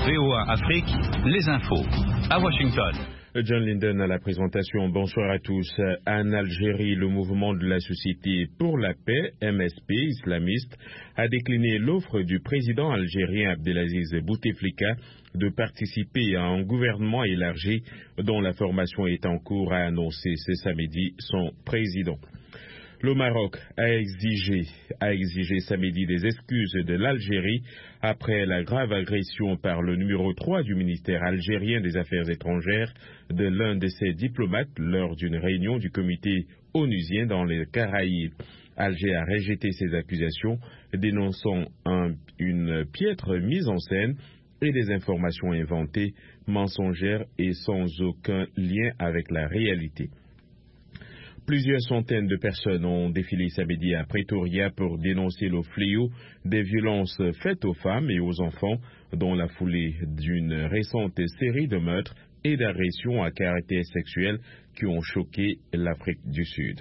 VOA Afrique, les infos. À Washington. John Linden à la présentation. Bonsoir à tous. En Algérie, le mouvement de la Société pour la paix, MSP, islamiste, a décliné l'offre du président algérien Abdelaziz Bouteflika de participer à un gouvernement élargi dont la formation est en cours, a annoncé ce samedi son président. Le Maroc a exigé samedi des excuses de l'Algérie après la grave agression par le numéro 3 du ministère algérien des Affaires étrangères de l'un de ses diplomates lors d'une réunion du comité onusien dans les Caraïbes. Alger a rejeté ces accusations, dénonçant une piètre mise en scène et des informations inventées, mensongères et sans aucun lien avec la réalité. Plusieurs centaines de personnes ont défilé samedi à Pretoria pour dénoncer le fléau des violences faites aux femmes et aux enfants, dans la foulée d'une récente série de meurtres et d'agressions à caractère sexuel qui ont choqué l'Afrique du Sud.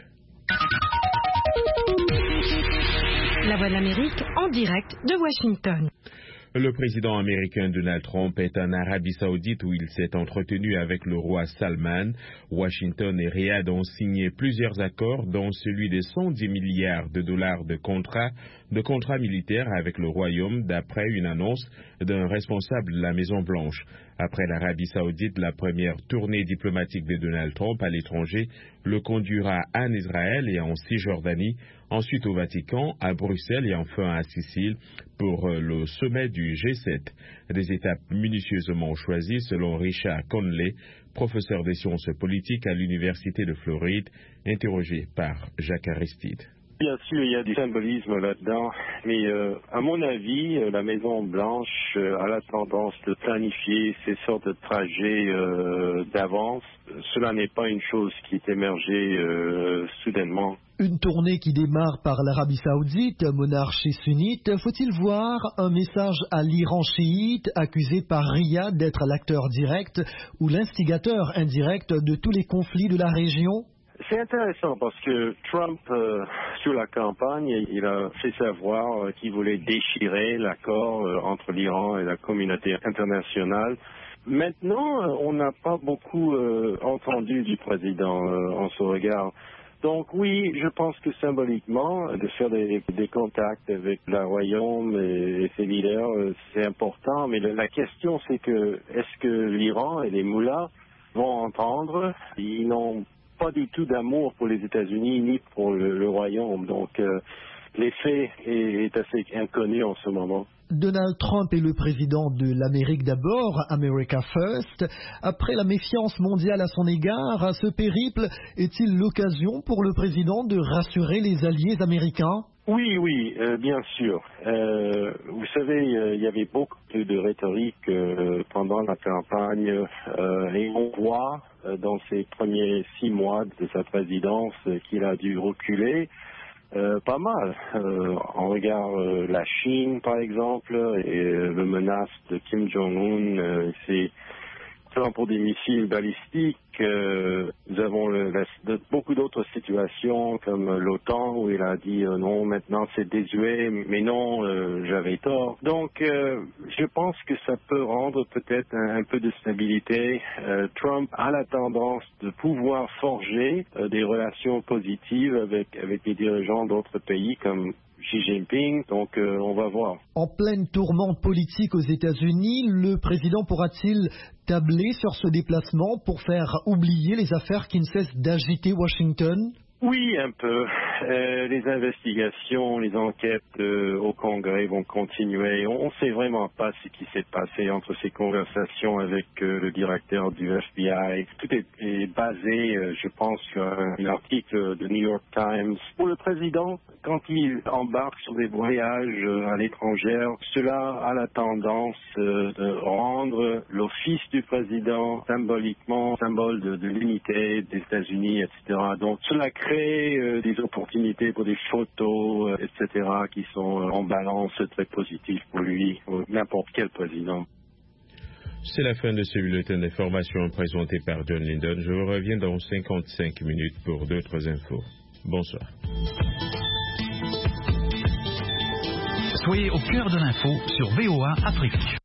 La Voix de l'Amérique en direct de Washington. Le président américain Donald Trump est en Arabie Saoudite où il s'est entretenu avec le roi Salman. Washington et Riyad ont signé plusieurs accords, dont celui de 110 milliards de dollars de contrats militaires avec le Royaume, d'après une annonce d'un responsable de la Maison-Blanche. Après l'Arabie Saoudite, la première tournée diplomatique de Donald Trump à l'étranger le conduira en Israël et en Cisjordanie, ensuite au Vatican, à Bruxelles et enfin à Sicile pour le sommet du G7. Des étapes minutieusement choisies selon Richard Conley, professeur des sciences politiques à l'Université de Floride, interrogé par Jacques Aristide. Bien sûr, il y a du symbolisme là-dedans, mais à mon avis, la Maison-Blanche a la tendance de planifier ces sortes de trajets d'avance. Cela n'est pas une chose qui est émergée soudainement. Une tournée qui démarre par l'Arabie Saoudite, monarchie sunnite. Faut-il voir un message à l'Iran chiite, accusé par Riyad d'être l'acteur direct ou l'instigateur indirect de tous les conflits de la région? C'est intéressant parce que Trump, sur la campagne, il a fait savoir qu'il voulait déchirer l'accord entre l'Iran et la communauté internationale. Maintenant, on n'a pas beaucoup entendu du président en ce regard. Donc oui, je pense que symboliquement, de faire des contacts avec le Royaume et ses leaders, c'est important. Mais la question, c'est que est-ce que l'Iran et les moullas vont entendre? Ils n'ont pas du tout d'amour pour les États-Unis ni pour le Royaume. Donc l'effet est assez inconnu en ce moment. Donald Trump est le président de l'Amérique d'abord, America First. Après la méfiance mondiale à son égard, ce périple est-il l'occasion pour le président de rassurer les alliés américains? Oui, bien sûr. Vous savez, il y avait beaucoup de rhétorique pendant la campagne et on voit dans ces premiers 6 mois de sa présidence qu'il a dû reculer pas mal. On regarde la Chine, par exemple, et le menace de Kim Jong-un, c'est pour des missiles balistiques. Nous avons beaucoup d'autres situations comme l'OTAN où il a dit non, maintenant c'est désuet, mais non, j'avais tort. Donc je pense que ça peut rendre peut-être un peu de stabilité. Trump a la tendance de pouvoir forger des relations positives avec les dirigeants d'autres pays comme Xi Jinping, donc on va voir. En pleine tourmente politique aux États-Unis, le président pourra-t-il tabler sur ce déplacement pour faire oublier les affaires qui ne cessent d'agiter Washington? Oui, un peu. Les investigations, les enquêtes au Congrès vont continuer. On ne sait vraiment pas ce qui s'est passé entre ces conversations avec le directeur du FBI. Tout est basé, je pense, sur un article de New York Times. Pour le président, quand il embarque sur des voyages à l'étranger, cela a la tendance de rendre l'office du président symboliquement symbole de l'unité des États-Unis, etc. Donc cela crée des opportunités pour des photos, etc., qui sont en balance très positives pour lui, n'importe quel président. C'est la fin de ce bulletin d'information présenté par John Linden. Je vous reviens dans 55 minutes pour d'autres infos. Bonsoir. Soyez au cœur de l'info sur VOA Afrique.